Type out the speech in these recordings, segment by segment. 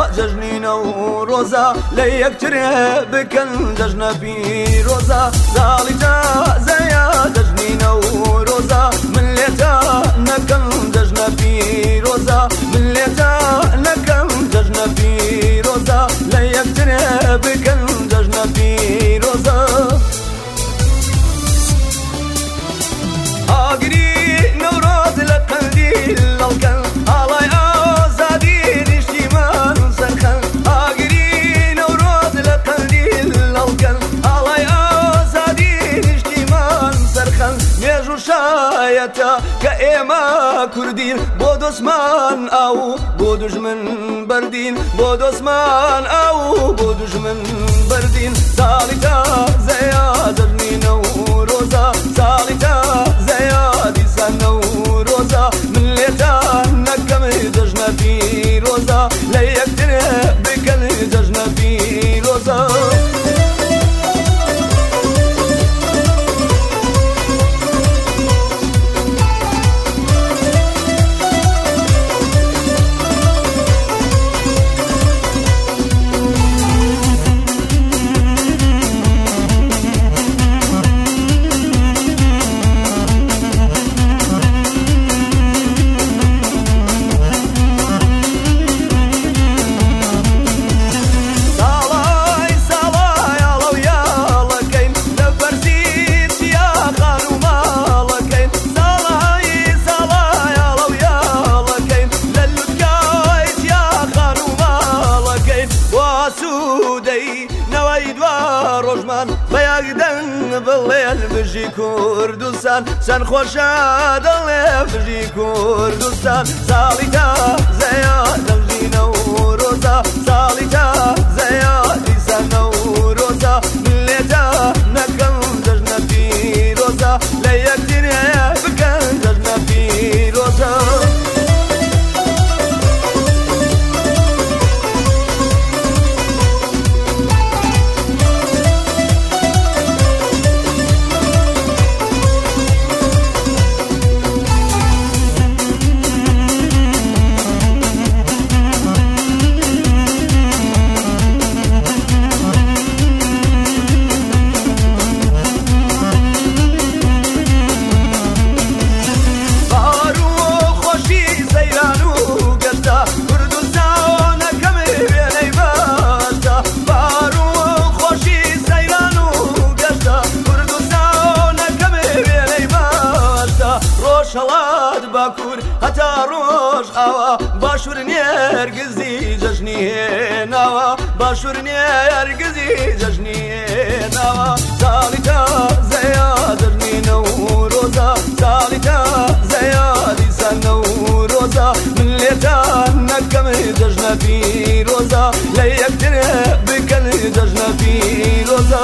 جەژنی نەورۆزە لە یەکتر بکەن جەژنە پیرۆزە ساڵی تازەیە جەژنی نەورۆزە من لێتە نەکەم جەژنە پیرۆزە من لێتە نەکەم جەژنە پیرۆزە لە یەکتر بکەن جەژنە پیرۆزە ئاگری نەورۆز لە قەندیل لەڵکەن ئاڵای ئازادی نیشتیمان سەرخەن ئاگری نەورۆز لە قەندیل لەڵکەن ئاڵای ئازادی نیشتیمان سەرخەن مێژ و شایەتە کە ئێمە کوردین بۆ دۆسمان ئاو بۆ دوژمن بەردین بۆ دۆسمان ئاو بۆ دوژمن بەردین ساڵی تازەیە جەژنی نەورۆزە ساڵی تازەیە دیسان نەورۆزە من لێتە نەکەم جەژنە پیرۆزە لە یەکتر بکەن جەژنە پیرۆزە بڵێن بژی کوردستان چەند خۆشە دڵێ بژی کوردستان ساڵی تازەیە جەژنی نەورۆزە ساڵی تازەیە دیسان نەورۆزە من لێتە نەکەم جەژنە پیرۆزە لە یەکتر بکەن جەژنە پیرۆزە هەتا ڕۆژ ئاوا باشوور نێرگزی جەژنی هێناوە باشوور نێرگزی جەژنی هێناوە ساڵی تازەیە جەژنی نەورۆزە ساڵی تازەیە دیسان نەورۆزە من لێتە نەکەم جەژنە پیرۆزە لە یەکتر بکەن جەژنە پیرۆزە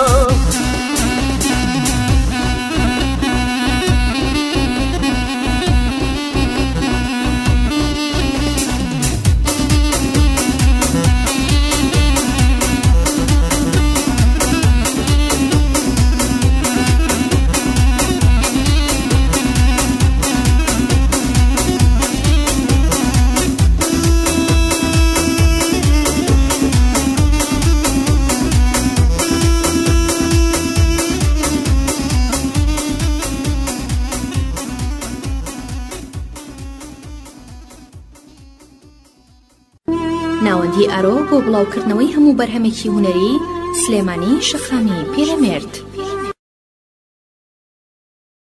ناوەندی ئەرۆ بۆ بڵاوکردنەوەی هەموو بەرهەمێکی هونەری سلێمانی شەخامی پیرەمێرد.